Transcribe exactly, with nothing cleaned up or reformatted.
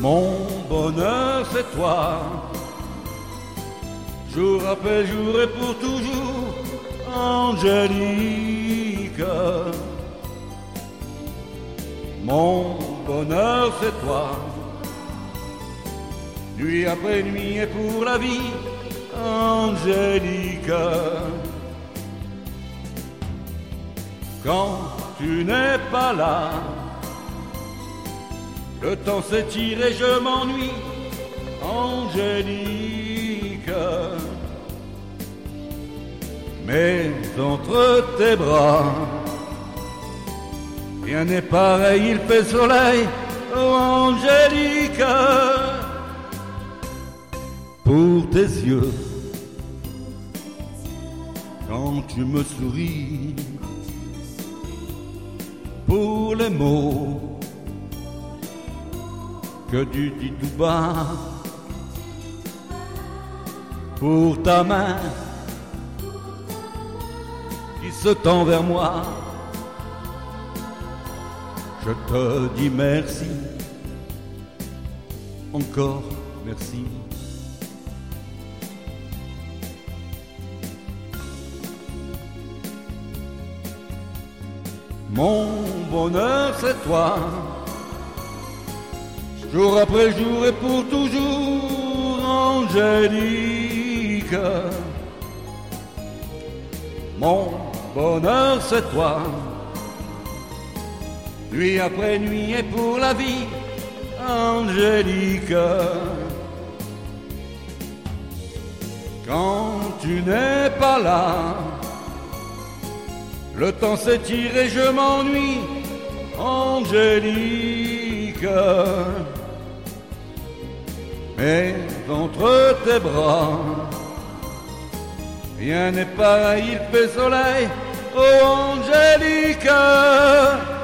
Mon bonheur c'est toi, jour après jour et pour toujours, Angélique. Mon bonheur c'est toi, nuit après nuit et pour la vie, Angélique. Quand tu n'es pas là, le temps s'étire et je m'ennuie, Angélique. Mais entre tes bras, rien n'est pareil, il fait soleil, oh Angélique. Pour tes yeux, quand tu me souris, pour les mots que tu dis tout bas, pour ta main qui se tend vers moi, je te dis merci, encore merci. Mon bonheur c'est toi, jour après jour et pour toujours, Angélique. Mon bonheur c'est toi, nuit après nuit et pour la vie, Angélique. Quand tu n'es pas là, le temps s'étire et je m'ennuie, Angélique. Mais entre tes bras, rien n'est pareil, il fait soleil, oh Angélique.